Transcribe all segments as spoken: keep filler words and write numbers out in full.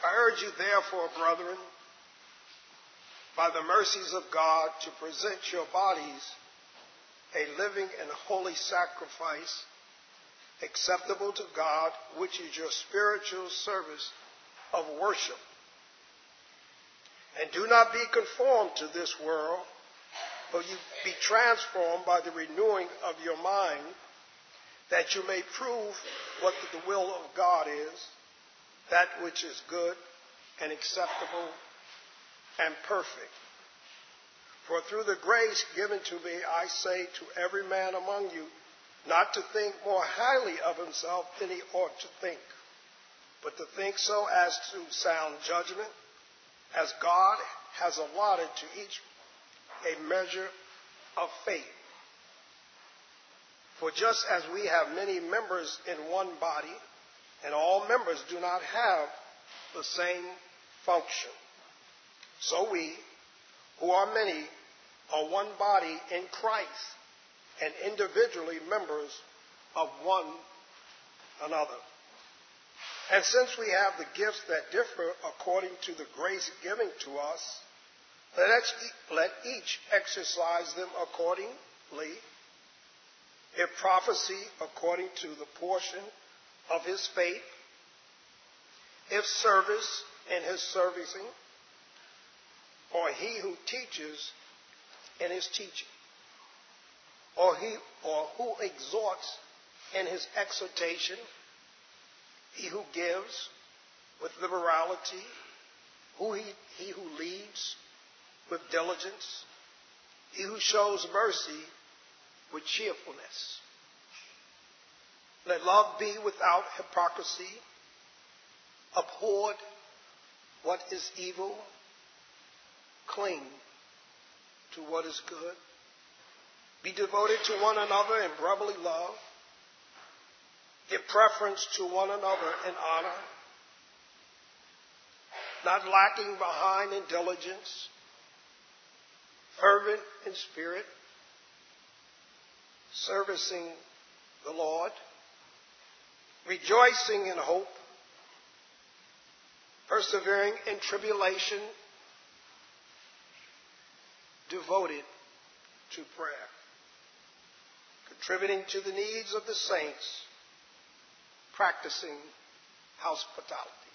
I urge you, therefore, brethren, by the mercies of God, to present your bodies a living and holy sacrifice, acceptable to God, which is your spiritual service of worship. And do not be conformed to this world, but you be transformed by the renewing of your mind, that you may prove what the will of God is, that which is good and acceptable and perfect. For through the grace given to me, I say to every man among you, not to think more highly of himself than he ought to think, but to think so as to sound judgment, as God has allotted to each a measure of faith. For just as we have many members in one body, and all members do not have the same function, so we, who are many, are one body in Christ, and individually members of one another. And since we have the gifts that differ according to the grace given to us, let each, let each exercise them accordingly. If prophecy, according to the portion of his faith; if service, in his servicing; or he who teaches, in his teaching; or he or who exhorts, in his exhortation; he who gives with liberality; who he, he who leads with diligence; he who shows mercy with cheerfulness. Let love be without hypocrisy. Abhor what is evil. Cling to what is good. Be devoted to one another in brotherly love. Give preference to one another in honor, not lacking behind in diligence, fervent in spirit, servicing the Lord, rejoicing in hope, persevering in tribulation, devoted to prayer, contributing to the needs of the saints, practicing hospitality.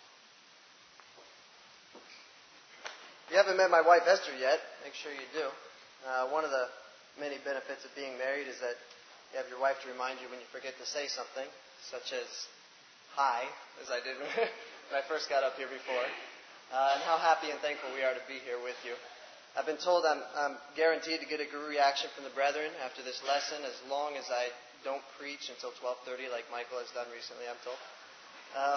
If you haven't met my wife Esther yet, make sure you do. Uh, one of the many benefits of being married is that you have your wife to remind you when you forget to say something, such as hi, as I did when I first got up here before, uh, and how happy and thankful we are to be here with you. I've been told I'm, I'm guaranteed to get a good reaction from the brethren after this lesson, as long as I don't preach until twelve thirty like Michael has done recently, I'm told. Uh,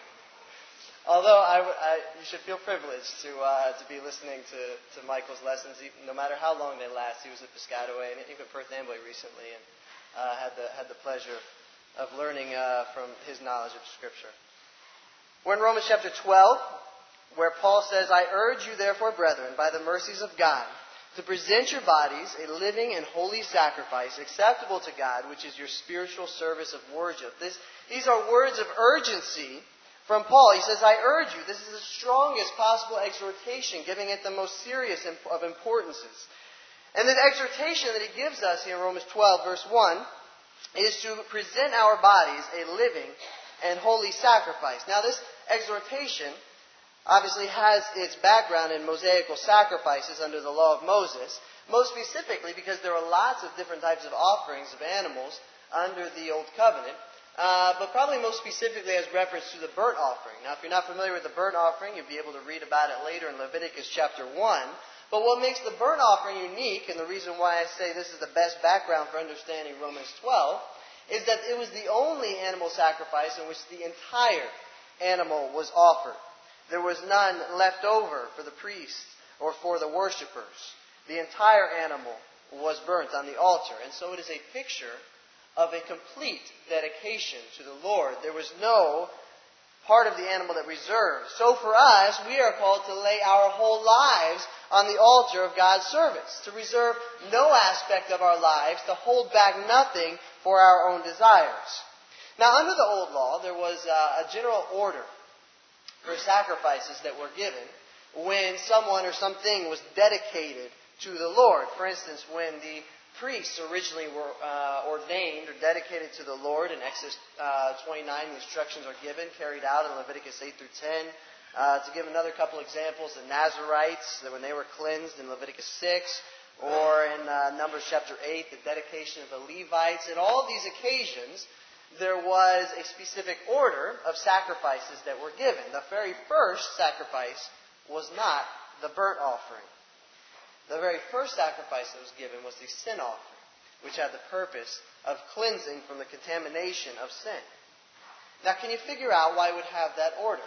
although I, I, you should feel privileged to uh, to be listening to, to Michael's lessons, even, no matter how long they last. He was at Piscataway and even Perth Amboy recently, and uh, had the had the pleasure of learning uh, from his knowledge of Scripture. We're in Romans chapter twelve, where Paul says, I urge you therefore, brethren, by the mercies of God, to present your bodies a living and holy sacrifice, acceptable to God, which is your spiritual service of worship. This, these are words of urgency from Paul. He says, I urge you. This is the strongest possible exhortation, giving it the most serious of importances. And the exhortation that he gives us here in Romans twelve, verse one, is to present our bodies a living and holy sacrifice. Now, this exhortation obviously has its background in Mosaical sacrifices under the law of Moses, most specifically because there are lots of different types of offerings of animals under the Old Covenant, uh, but probably most specifically as reference to the burnt offering. Now, if you're not familiar with the burnt offering, you'll be able to read about it later in Leviticus chapter one. But what makes the burnt offering unique, and the reason why I say this is the best background for understanding Romans twelve, is that it was the only animal sacrifice in which the entire animal was offered. There was none left over for the priests or for the worshipers. The entire animal was burnt on the altar. And so it is a picture of a complete dedication to the Lord. There was no part of the animal that reserved. So for us, we are called to lay our whole lives on the altar of God's service, to reserve no aspect of our lives, to hold back nothing for our own desires. Now, under the old law, there was uh, a general order for sacrifices that were given when someone or something was dedicated to the Lord. For instance, when the priests originally were uh, ordained or dedicated to the Lord in Exodus uh, twenty-nine, the instructions are given, carried out in Leviticus eight through ten. Uh, to give another couple examples, the Nazarites, that when they were cleansed in Leviticus six, or in uh, Numbers chapter eight, the dedication of the Levites. In all of these occasions, there was a specific order of sacrifices that were given. The very first sacrifice was not the burnt offering. The very first sacrifice that was given was the sin offering, which had the purpose of cleansing from the contamination of sin. Now, can you figure out why it would have that order?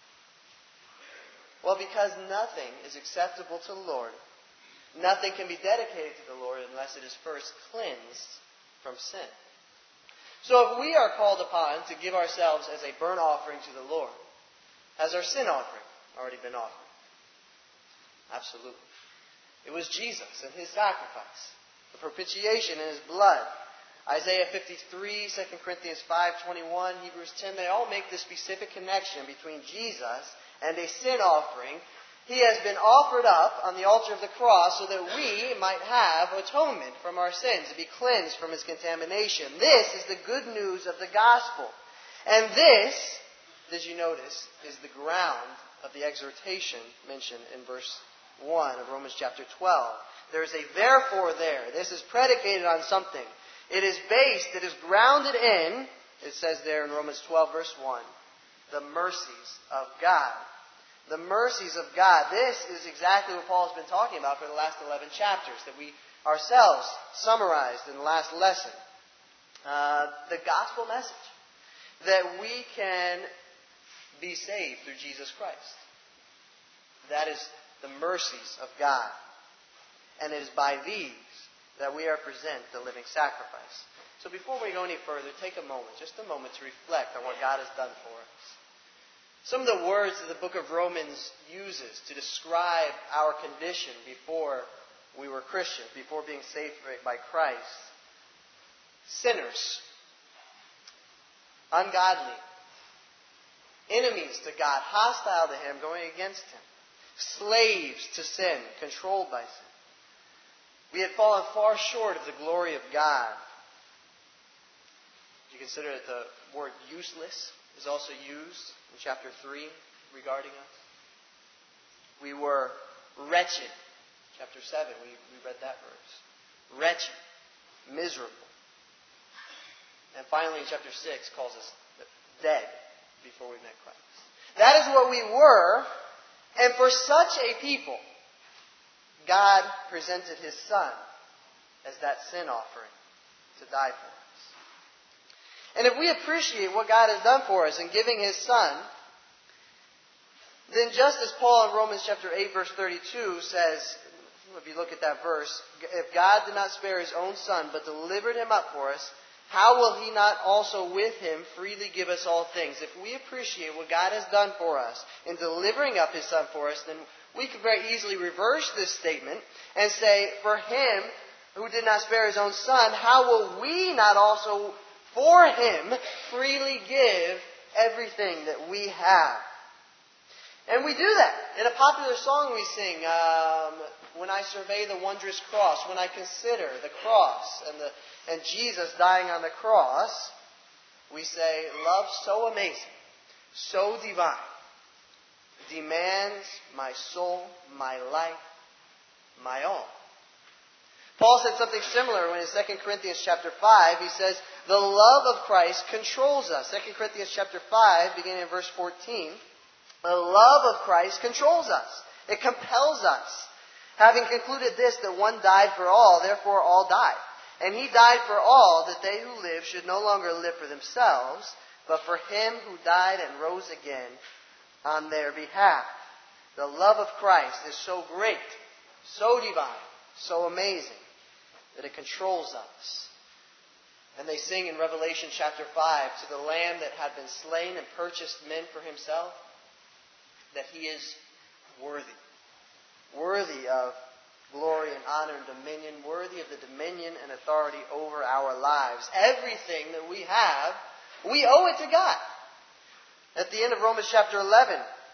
Well, because nothing is acceptable to the Lord. Nothing can be dedicated to the Lord unless it is first cleansed from sin. So if we are called upon to give ourselves as a burnt offering to the Lord, has our sin offering already been offered? Absolutely. It was Jesus and His sacrifice, the propitiation in His blood. Isaiah fifty-three, Second Corinthians five twenty-one, Hebrews ten, they all make the specific connection between Jesus and a sin offering. He has been offered up on the altar of the cross so that we might have atonement from our sins, to be cleansed from His contamination. This is the good news of the gospel. And this, did you notice, is the ground of the exhortation mentioned in verse one of Romans chapter twelve. There is a therefore there. This is predicated on something. It is based, it is grounded in, it says there in Romans twelve verse one, the mercies of God. The mercies of God. This is exactly what Paul has been talking about for the last eleven chapters that we ourselves summarized in the last lesson. Uh, the gospel message. That we can be saved through Jesus Christ. That is the mercies of God. And it is by these that we are present the living sacrifice. So before we go any further, take a moment, just a moment to reflect on what God has done for us. Some of the words that the book of Romans uses to describe our condition before we were Christians, before being saved by Christ. Sinners, ungodly, enemies to God, hostile to Him, going against Him, slaves to sin, controlled by sin. We had fallen far short of the glory of God. Do you consider that the word useless is also used in chapter three regarding us? We were wretched. Chapter seven, we, we read that verse. Wretched, miserable. And finally in chapter six calls us dead before we met Christ. That is what we were. And for such a people, God presented His Son as that sin offering to die for us. And if we appreciate what God has done for us in giving His Son, then just as Paul in Romans chapter eight verse thirty-two says, if you look at that verse, if God did not spare His own Son but delivered Him up for us, how will He not also with Him freely give us all things? If we appreciate what God has done for us in delivering up His Son for us, then we could very easily reverse this statement and say, for Him who did not spare His own Son, how will we not also for Him freely give everything that we have? And we do that. In a popular song we sing, um, when I survey the wondrous cross, when I consider the cross and the and Jesus dying on the cross, we say, love so amazing, so divine, demands my soul, my life, my all. Paul said something similar when in Second Corinthians chapter five, he says, the love of Christ controls us. Second Corinthians chapter five, beginning in verse fourteen, the love of Christ controls us. It compels us. Having concluded this, that one died for all, therefore all died. And He died for all, that they who live should no longer live for themselves, but for Him who died and rose again on their behalf. The love of Christ is so great, so divine, so amazing, that it controls us. And they sing in Revelation chapter five, to the Lamb that had been slain and purchased men for Himself, that He is worthy. Worthy of glory and honor and dominion, worthy of the dominion and authority over our lives. Everything that we have, we owe it to God. At the end of Romans chapter eleven,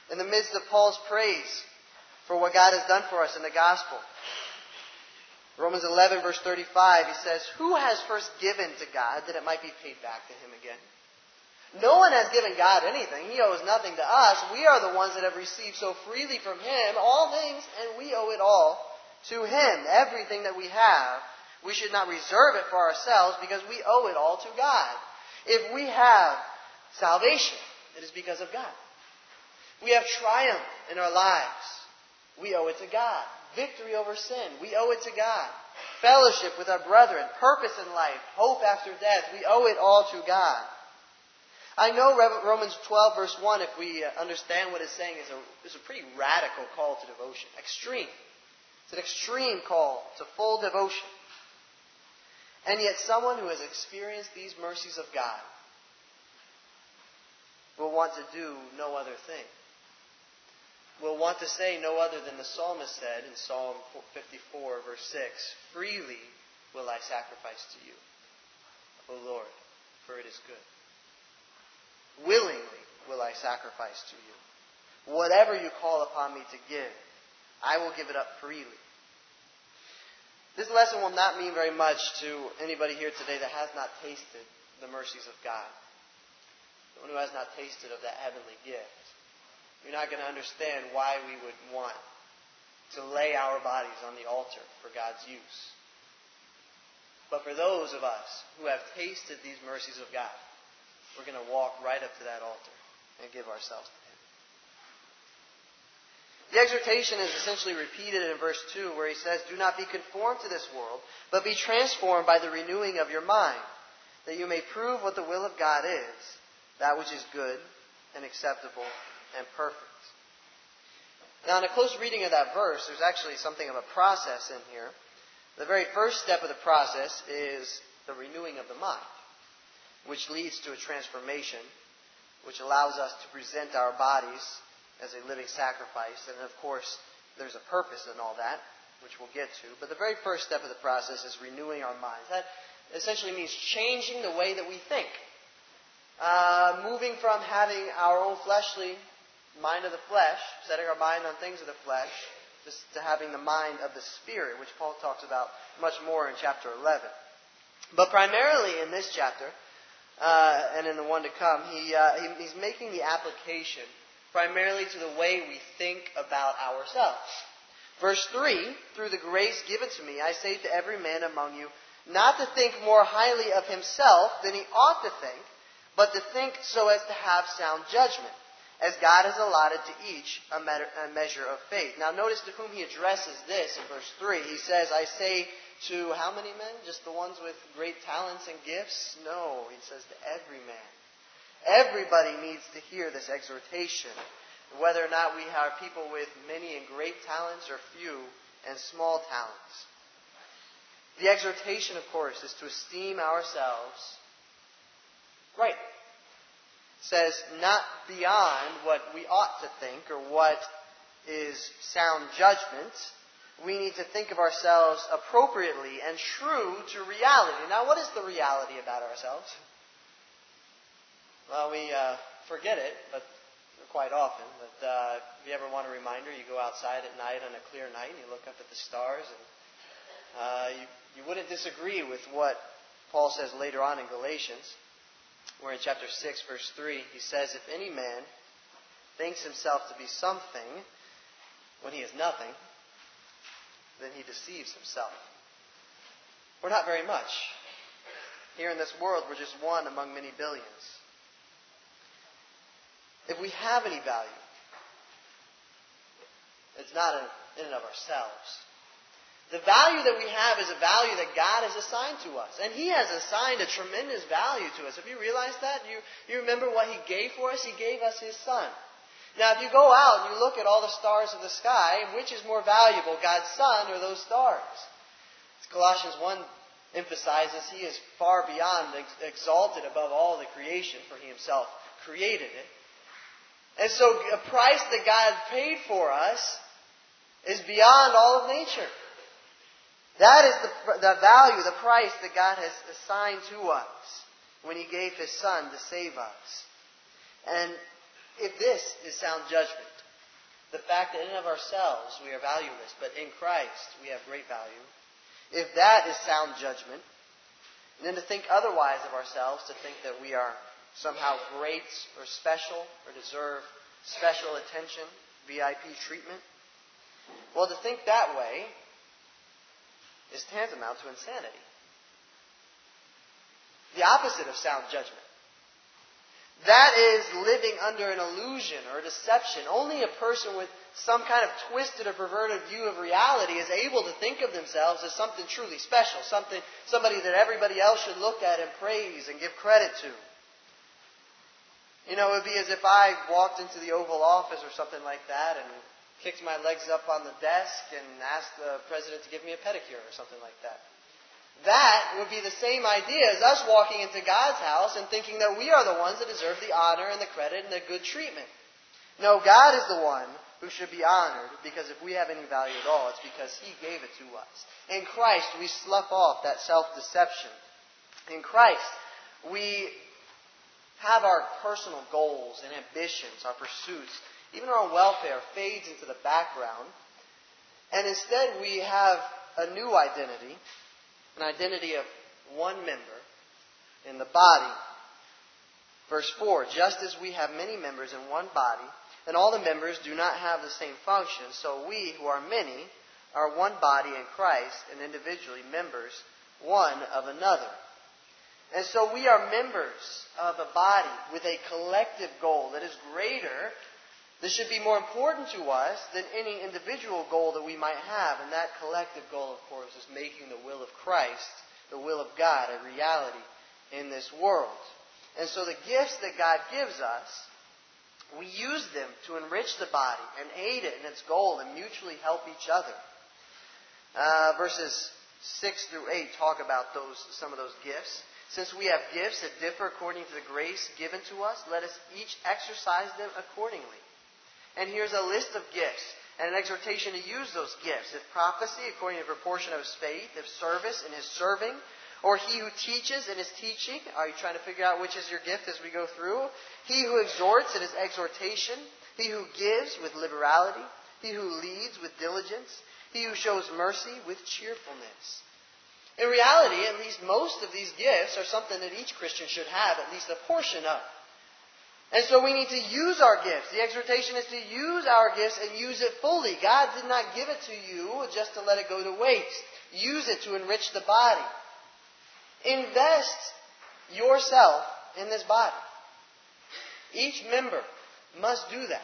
in the midst of Paul's praise for what God has done for us in the gospel. Romans eleven, verse thirty-five, he says, "Who has first given to God that it might be paid back to him again?" No one has given God anything. He owes nothing to us. We are the ones that have received so freely from him all things, and we owe it all to him. Everything that we have, we should not reserve it for ourselves because we owe it all to God. If we have salvation, it is because of God. We have triumph in our lives. We owe it to God. Victory over sin, we owe it to God. Fellowship with our brethren, purpose in life, hope after death, we owe it all to God. I know Romans twelve, verse one, if we understand what it's saying, is a, is a pretty radical call to devotion. Extreme. It's an extreme call to full devotion. And yet someone who has experienced these mercies of God will want to do no other thing. Will want to say no other than the psalmist said in Psalm fifty-four, verse six, "Freely will I sacrifice to you, O Lord, for it is good. Willingly will I sacrifice to you. Whatever you call upon me to give, I will give it up freely." This lesson will not mean very much to anybody here today that has not tasted the mercies of God. Someone who has not tasted of that heavenly gift. You're not going to understand why we would want to lay our bodies on the altar for God's use. But for those of us who have tasted these mercies of God, we're going to walk right up to that altar and give ourselves to him. The exhortation is essentially repeated in verse two where he says, "Do not be conformed to this world, but be transformed by the renewing of your mind, that you may prove what the will of God is, that which is good and acceptable and perfect." Now, in a close reading of that verse, there's actually something of a process in here. The very first step of the process is the renewing of the mind, which leads to a transformation, which allows us to present our bodies as a living sacrifice. And of course, there's a purpose in all that, which we'll get to. But the very first step of the process is renewing our minds. That essentially means changing the way that we think. Uh, moving from having our own fleshly mind of the flesh, setting our mind on things of the flesh, just to having the mind of the Spirit, which Paul talks about much more in chapter eleven. But primarily in this chapter, uh, and in the one to come, he, uh, he he's making the application primarily to the way we think about ourselves. Verse three, "Through the grace given to me, I say to every man among you, not to think more highly of himself than he ought to think, but to think so as to have sound judgment, as God has allotted to each a, met- a measure of faith." Now notice to whom he addresses this in verse three. He says, "I say to" how many men? Just the ones with great talents and gifts? No, he says to every man. Everybody needs to hear this exhortation, whether or not we have people with many and great talents or few and small talents. The exhortation, of course, is to esteem ourselves right. It says not beyond what we ought to think or what is sound judgment. We need to think of ourselves appropriately and true to reality. Now, what is the reality about ourselves? Well, we uh, forget it, but quite often. But uh, if you ever want a reminder, you go outside at night on a clear night and you look up at the stars, and uh, you, you wouldn't disagree with what Paul says later on in Galatians. Where in chapter six, verse three, he says, "If any man thinks himself to be something when he is nothing, then he deceives himself." We're not very much. Here in this world, we're just one among many billions. If we have any value, it's not in and of ourselves. The value that we have is a value that God has assigned to us. And He has assigned a tremendous value to us. Have you realized that? You, you remember what He gave for us? He gave us His Son. Now, if you go out and you look at all the stars of the sky, which is more valuable, God's Son or those stars? As Colossians one emphasizes, He is far beyond, exalted above all the creation, for He Himself created it. And so a price that God paid for us is beyond all of nature. That is the, the value, the price that God has assigned to us when He gave His Son to save us. And if this is sound judgment, the fact that in and of ourselves we are valueless, but in Christ we have great value, if that is sound judgment, then to think otherwise of ourselves, to think that we are somehow great or special or deserve special attention, V I P treatment, well, to think that way is tantamount to insanity. The opposite of sound judgment. That is living under an illusion or a deception. Only a person with some kind of twisted or perverted view of reality is able to think of themselves as something truly special, something, somebody that everybody else should look at and praise and give credit to. You know, it would be as if I walked into the Oval Office or something like that and kicked my legs up on the desk and asked the president to give me a pedicure or something like that. That would be the same idea as us walking into God's house and thinking that we are the ones that deserve the honor and the credit and the good treatment. No, God is the one who should be honored, because if we have any value at all, it's because He gave it to us. In Christ, we slough off that self-deception. In Christ, we have our personal goals and ambitions, our pursuits, even our welfare fades into the background. And instead, we have a new identity, an identity of one member in the body. Verse four, just as we have many members in one body, and all the members do not have the same function, so we, who are many, are one body in Christ, and individually members one of another. And so we are members of a body with a collective goal that is greater, that should be more important to us than any individual goal that we might have. And that collective goal, of course, is making the will of Christ, the will of God, a reality in this world. And so the gifts that God gives us, we use them to enrich the body and aid it in its goal and mutually help each other. Uh, verses six through eight talk about those some of those gifts. Since we have gifts that differ according to the grace given to us, let us each exercise them accordingly. And here's a list of gifts and an exhortation to use those gifts. If prophecy, according to the proportion of his faith. If service, in his serving. Or he who teaches in his teaching. Are you trying to figure out which is your gift as we go through? He who exhorts in his exhortation. He who gives with liberality. He who leads with diligence. He who shows mercy with cheerfulness. In reality, at least most of these gifts are something that each Christian should have at least a portion of. And so we need to use our gifts. The exhortation is to use our gifts and use it fully. God did not give it to you just to let it go to waste. Use it to enrich the body. Invest yourself in this body. Each member must do that.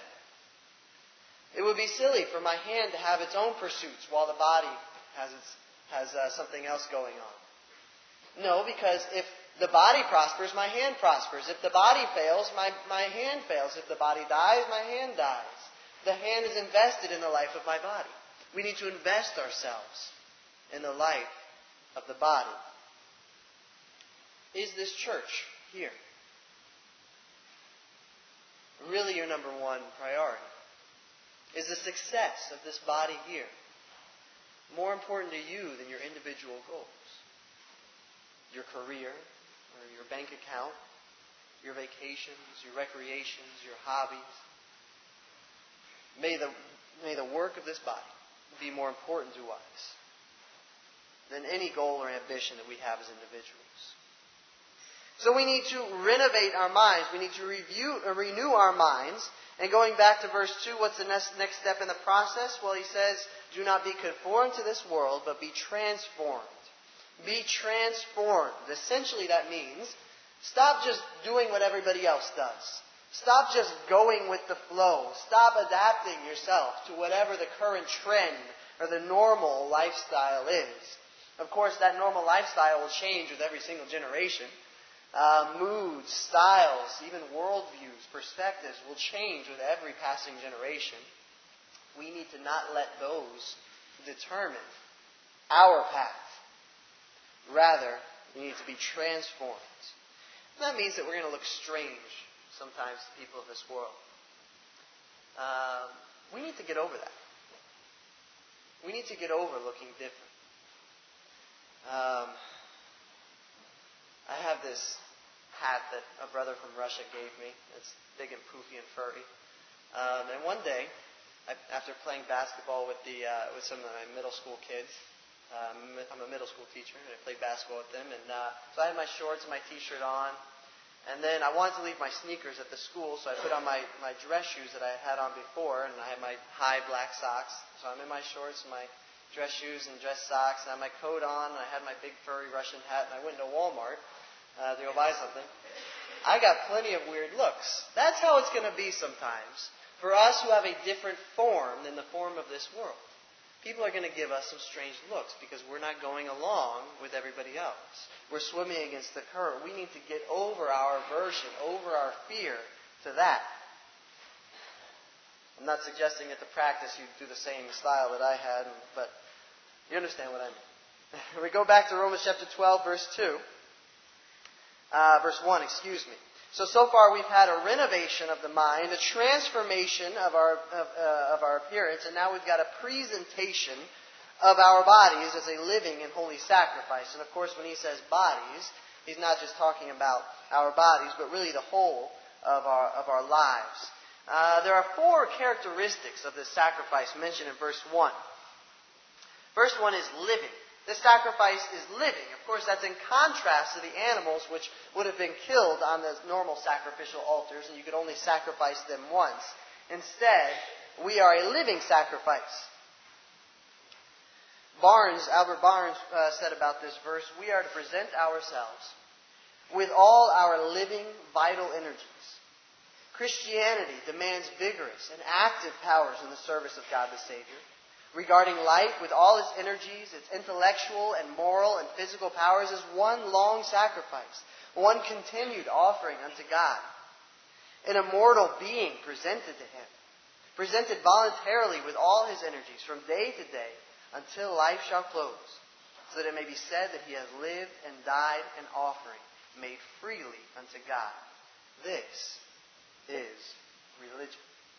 It would be silly for my hand to have its own pursuits while the body has its, has uh, something else going on. No, because if the body prospers, my hand prospers. If the body fails, my, my hand fails. If the body dies, my hand dies. The hand is invested in the life of my body. We need to invest ourselves in the life of the body. Is this church here really your number one priority? Is the success of this body here more important to you than your individual goals? Your career, or your bank account, your vacations, your recreations, your hobbies. May the, may the work of this body be more important to us than any goal or ambition that we have as individuals. So we need to renovate our minds. We need to review, uh, renew our minds. And going back to verse two, what's the next, next step in the process? Well, he says, do not be conformed to this world, but be transformed. Be transformed. Essentially that means stop just doing what everybody else does. Stop just going with the flow. Stop adapting yourself to whatever the current trend or the normal lifestyle is. Of course, that normal lifestyle will change with every single generation. Uh, moods, styles, even worldviews, perspectives will change with every passing generation. We need to not let those determine our path. Rather, we need to be transformed. And that means that we're going to look strange sometimes to people of this world. Um, we need to get over that. We need to get over looking different. Um, I have this hat that a brother from Russia gave me. It's big and poofy and furry. Um, and one day, I, after playing basketball with the uh, with some of my middle school kids. Um, I'm a middle school teacher, and I played basketball with them. And uh, so I had my shorts and my T-shirt on. And then I wanted to leave my sneakers at the school, so I put on my, my dress shoes that I had on before, and I had my high black socks. So I'm in my shorts and my dress shoes and dress socks, and I had my coat on, and I had my big furry Russian hat, and I went to Walmart uh, to go buy something. I got plenty of weird looks. That's how it's going to be sometimes for us who have a different form than the form of this world. People are going to give us some strange looks because we're not going along with everybody else. We're swimming against the current. We need to get over our aversion, over our fear to that. I'm not suggesting that to practice you do the same style that I had, but you understand what I mean. We go back to Romans chapter twelve, verse two. Uh, verse one, excuse me. So, so far we've had a renovation of the mind, a transformation of our of, uh, of our appearance, and now we've got a presentation of our bodies as a living and holy sacrifice. And of course, when he says bodies, he's not just talking about our bodies, but really the whole of our of our lives. Uh, there are four characteristics of this sacrifice mentioned in verse one. First one is living. This sacrifice is living. Of course, that's in contrast to the animals which would have been killed on the normal sacrificial altars, and you could only sacrifice them once. Instead, we are a living sacrifice. Barnes, Albert Barnes uh, said about this verse, we are to present ourselves with all our living, vital energies. Christianity demands vigorous and active powers in the service of God the Savior. Regarding life with all its energies, its intellectual and moral and physical powers is one long sacrifice, one continued offering unto God. An immortal being presented to Him, presented voluntarily with all his energies from day to day until life shall close, so that it may be said that he has lived and died an offering made freely unto God. This is religion.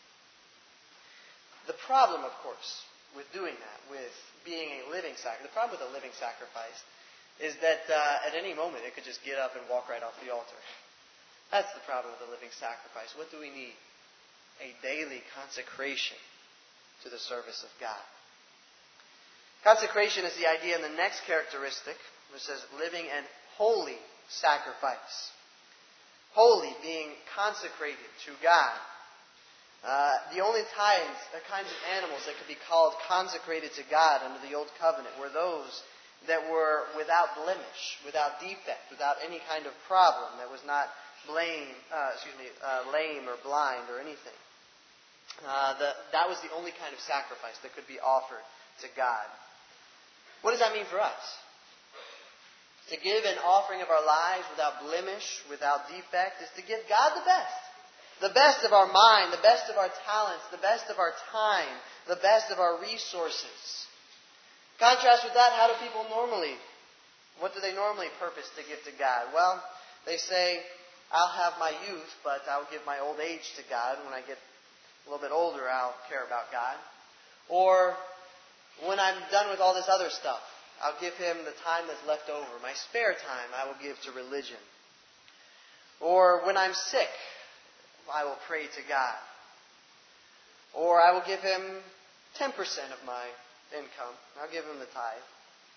The problem, of course, with doing that, with being a living sacrifice, the problem with a living sacrifice is that uh, at any moment it could just get up and walk right off the altar. That's the problem with a living sacrifice. What do we need? A daily consecration to the service of God. Consecration is the idea in the next characteristic, which says living an holy sacrifice. Holy, being consecrated to God. Uh, the only times, the kinds of animals that could be called consecrated to God under the Old Covenant were those that were without blemish, without defect, without any kind of problem, that was not blame, uh, excuse me, uh, lame or blind or anything. Uh, the, that was the only kind of sacrifice that could be offered to God. What does that mean for us? To give an offering of our lives without blemish, without defect, is to give God the best. The best of our mind, the best of our talents, the best of our time, the best of our resources. Contrast with that, how do people normally, what do they normally purpose to give to God? Well, they say, I'll have my youth, but I'll give my old age to God. When I get a little bit older, I'll care about God. Or, when I'm done with all this other stuff, I'll give Him the time that's left over. My spare time I will give to religion. Or, when I'm sick, I will pray to God. Or I will give Him ten percent of my income. I'll give Him the tithe.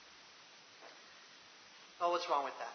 Oh, what's wrong with that?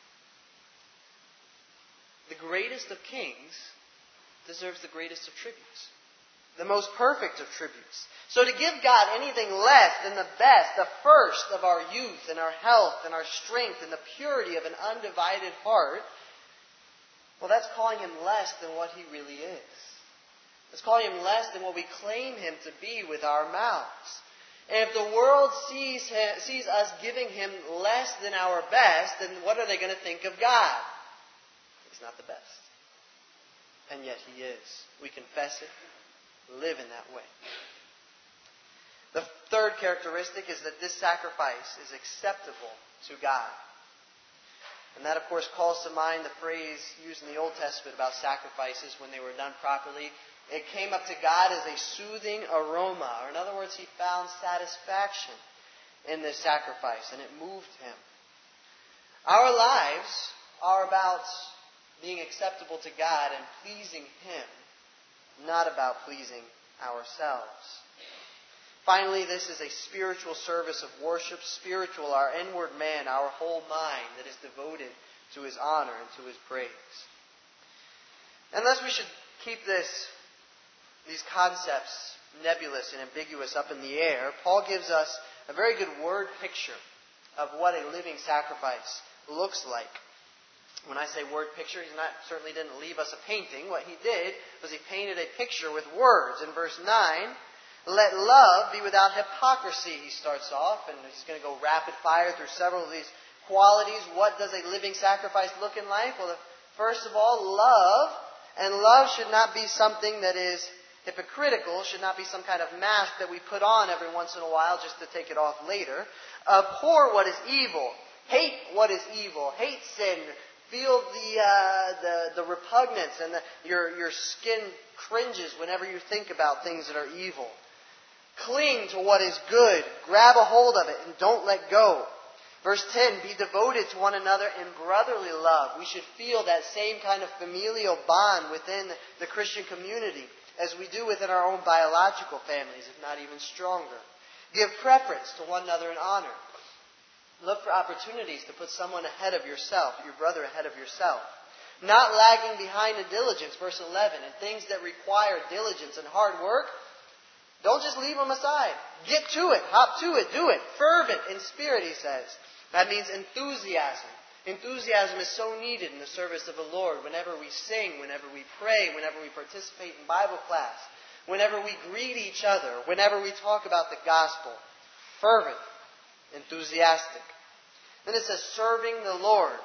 The greatest of kings deserves the greatest of tributes. The most perfect of tributes. So to give God anything less than the best, the first of our youth and our health and our strength and the purity of an undivided heart, well, that's calling Him less than what He really is. It's calling Him less than what we claim Him to be with our mouths. And if the world sees him, sees us giving Him less than our best, then what are they going to think of God? He's not the best. And yet He is. We confess it, live in that way. The third characteristic is that this sacrifice is acceptable to God. And that, of course, calls to mind the phrase used in the Old Testament about sacrifices when they were done properly. It came up to God as a soothing aroma. Or in other words, He found satisfaction in this sacrifice, and it moved Him. Our lives are about being acceptable to God and pleasing Him, not about pleasing ourselves. Finally, this is a spiritual service of worship. Spiritual, our inward man, our whole mind that is devoted to His honor and to His praise. Unless we should keep this, these concepts nebulous and ambiguous up in the air, Paul gives us a very good word picture of what a living sacrifice looks like. When I say word picture, he not, certainly didn't leave us a painting. What he did was he painted a picture with words. In verse nine, let love be without hypocrisy, he starts off, and he's going to go rapid fire through several of these qualities. What does a living sacrifice look in life? Well, first of all, love. And love should not be something that is hypocritical, should not be some kind of mask that we put on every once in a while just to take it off later. Abhor what is evil. Hate what is evil. Hate sin. Feel the uh, the, the repugnance, and the, your, your skin cringes whenever you think about things that are evil. Cling to what is good. Grab a hold of it and don't let go. Verse ten, be devoted to one another in brotherly love. We should feel that same kind of familial bond within the Christian community as we do within our own biological families, if not even stronger. Give preference to one another in honor. Look for opportunities to put someone ahead of yourself, your brother ahead of yourself. Not lagging behind in diligence, verse eleven, and things that require diligence and hard work. Don't just leave them aside. Get to it. Hop to it. Do it. Fervent in spirit, he says. That means enthusiasm. Enthusiasm is so needed in the service of the Lord. Whenever we sing, whenever we pray, whenever we participate in Bible class, whenever we greet each other, whenever we talk about the gospel. Fervent. Enthusiastic. Then it says serving the Lord.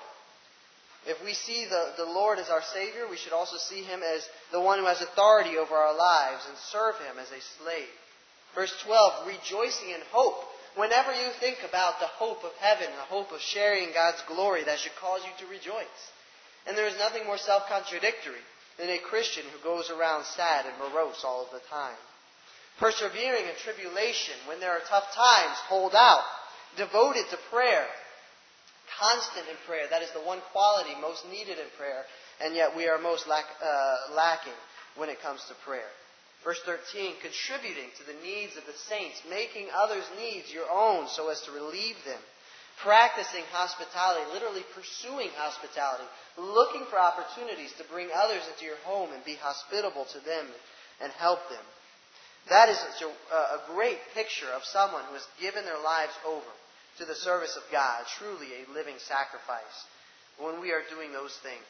If we see the, the Lord as our Savior, we should also see Him as the one who has authority over our lives and serve Him as a slave. Verse twelve, rejoicing in hope. Whenever you think about the hope of heaven, the hope of sharing God's glory, that should cause you to rejoice. And there is nothing more self-contradictory than a Christian who goes around sad and morose all of the time. Persevering in tribulation. When there are tough times, hold out. Devoted to prayer. Constant in prayer. That is the one quality most needed in prayer, and yet we are most lack, uh, lacking when it comes to prayer. Verse thirteen, contributing to the needs of the saints, making others' needs your own so as to relieve them. Practicing hospitality, literally pursuing hospitality, looking for opportunities to bring others into your home and be hospitable to them and help them. That is a great picture of someone who has given their lives over to the service of God, truly a living sacrifice, when we are doing those things.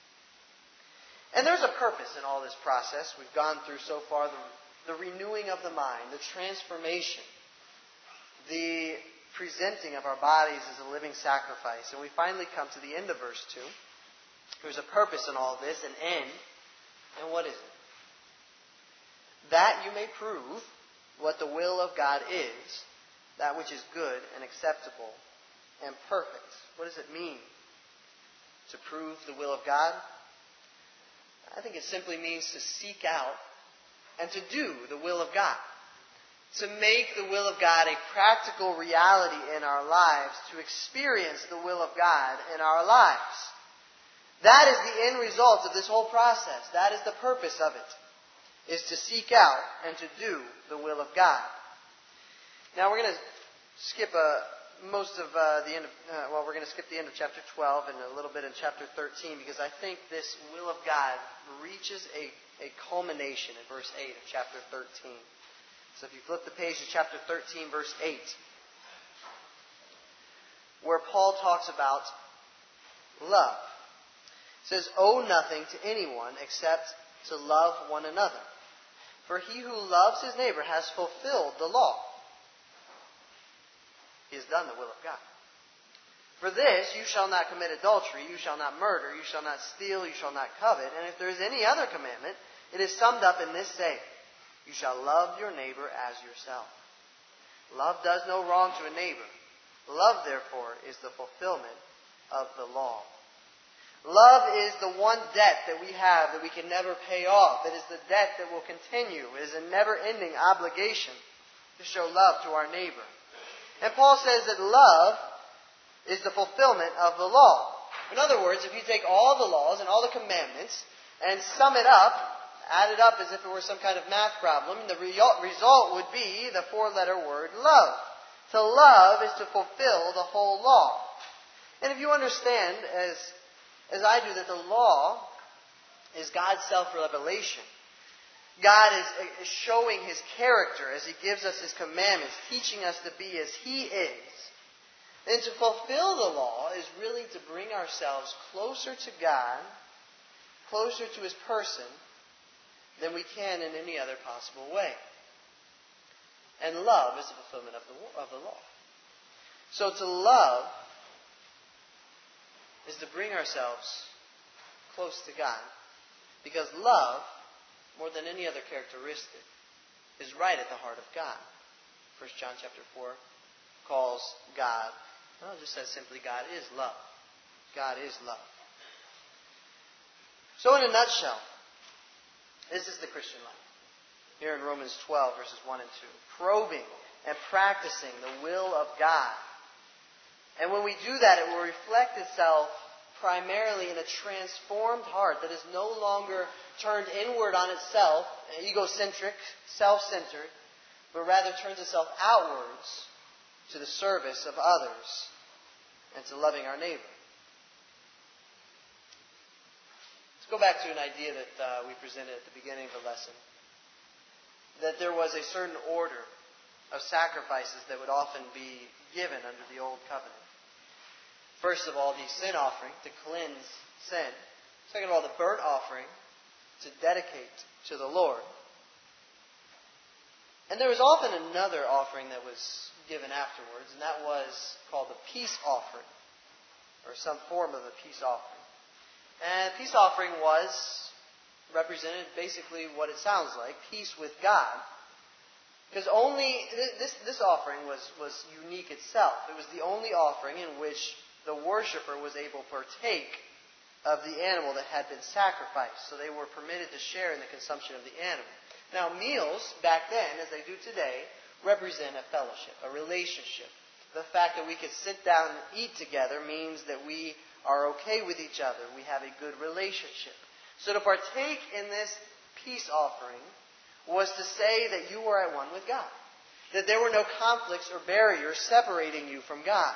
And there's a purpose in all this process. We've gone through so far the, the renewing of the mind, the transformation, the presenting of our bodies as a living sacrifice. And we finally come to the end of verse two. There's a purpose in all this, an end. And what is it? That you may prove what the will of God is, that which is good and acceptable and perfect. What does it mean to prove the will of God? I think it simply means to seek out and to do the will of God. To make the will of God a practical reality in our lives, to experience the will of God in our lives. That is the end result of this whole process. That is the purpose of it, is to seek out and to do the will of God. Now we're going to skip uh, most of uh, the end of, uh, well, we're going to skip the end of chapter twelve and a little bit in chapter thirteen, because I think this will of God reaches a, a culmination in verse eight of chapter thirteen. So if you flip the page to chapter thirteen, verse eight, where Paul talks about love. It says, owe nothing to anyone except to love one another. For he who loves his neighbor has fulfilled the law. He has done the will of God. For this, you shall not commit adultery, you shall not murder, you shall not steal, you shall not covet. And if there is any other commandment, it is summed up in this saying, you shall love your neighbor as yourself. Love does no wrong to a neighbor. Love, therefore, is the fulfillment of the law. Love is the one debt that we have that we can never pay off. It is the debt that will continue. It is a never-ending obligation to show love to our neighbor. And Paul says that love is the fulfillment of the law. In other words, if you take all the laws and all the commandments and sum it up added up as if it were some kind of math problem. The re- result would be the four-letter word love. To love is to fulfill the whole law. And if you understand, as, as I do, that the law is God's self-revelation, God is, is showing His character as He gives us His commandments, teaching us to be as He is. And to fulfill the law is really to bring ourselves closer to God, closer to His person, than we can in any other possible way. And love is the fulfillment of the, of the law. So to love is to bring ourselves close to God. Because love, more than any other characteristic, is right at the heart of God. First John chapter four calls God, well, it just says simply, God is love. God is love. So in a nutshell, this is the Christian life. Here in Romans twelve, verses one and two. Probing and practicing the will of God. And when we do that, it will reflect itself primarily in a transformed heart that is no longer turned inward on itself, egocentric, self-centered, but rather turns itself outwards to the service of others and to loving our neighbor. Let's go back to an idea that uh, we presented at the beginning of the lesson. That there was a certain order of sacrifices that would often be given under the Old Covenant. First of all, the sin offering to cleanse sin. Second of all, the burnt offering to dedicate to the Lord. And there was often another offering that was given afterwards, and that was called the peace offering, or some form of a peace offering. And peace offering was represented basically what it sounds like, peace with God. Because only this, this offering was, was unique itself. It was the only offering in which the worshiper was able to partake of the animal that had been sacrificed. So they were permitted to share in the consumption of the animal. Now, meals, back then, as they do today, represent a fellowship, a relationship. The fact that we could sit down and eat together means that we are okay with each other. We have a good relationship. So to partake in this peace offering was to say that you were at one with God. That there were no conflicts or barriers separating you from God.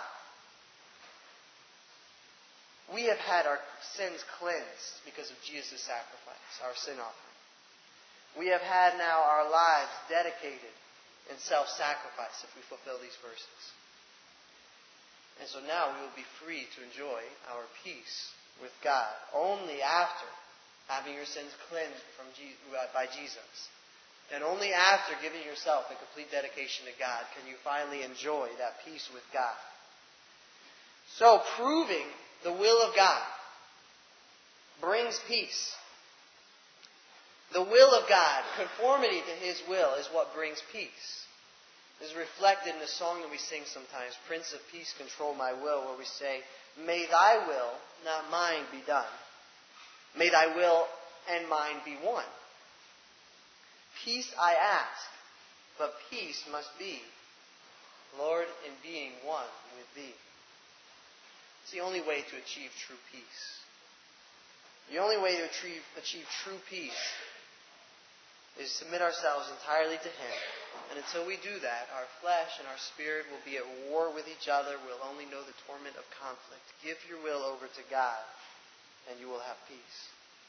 We have had our sins cleansed because of Jesus' sacrifice, our sin offering. We have had now our lives dedicated in self-sacrifice if we fulfill these verses. And so now we will be free to enjoy our peace with God only after having your sins cleansed from Je- by Jesus. And only after giving yourself a complete dedication to God can you finally enjoy that peace with God. So proving the will of God brings peace. The will of God, conformity to His will, is what brings peace. It is reflected in the song that we sing sometimes, Prince of Peace, control my will, where we say, may Thy will, not mine, be done. May Thy will and mine be one. Peace I ask, but peace must be, Lord, in being one with Thee. It's the only way to achieve true peace. The only way to achieve, achieve true peace is submit ourselves entirely to Him. And until we do that, our flesh and our spirit will be at war with each other. We'll only know the torment of conflict. Give your will over to God, and you will have peace.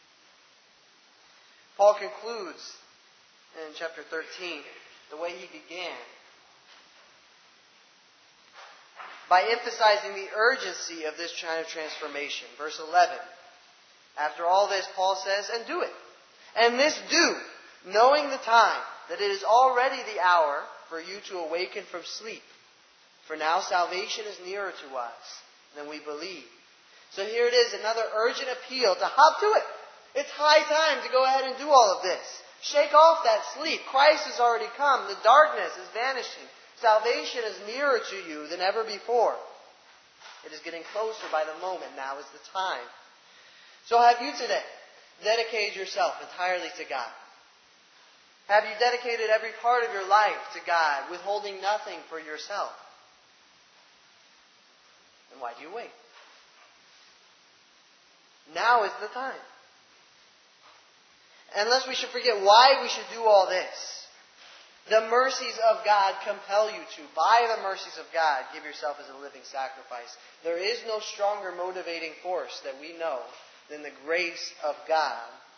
Paul concludes in chapter thirteen the way he began, by emphasizing the urgency of this kind of transformation. Verse eleven. After all this, Paul says, and do it. And this do, knowing the time, that it is already the hour for you to awaken from sleep. For now salvation is nearer to us than we believe. So here it is, another urgent appeal to hop to it. It's high time to go ahead and do all of this. Shake off that sleep. Christ has already come. The darkness is vanishing. Salvation is nearer to you than ever before. It is getting closer by the moment. Now is the time. So have you today dedicated yourself entirely to God? Have you dedicated every part of your life to God, withholding nothing for yourself? Then why do you wait? Now is the time. And lest we should forget why we should do all this. The mercies of God compel you to, by the mercies of God, give yourself as a living sacrifice. There is no stronger motivating force that we know than the grace of God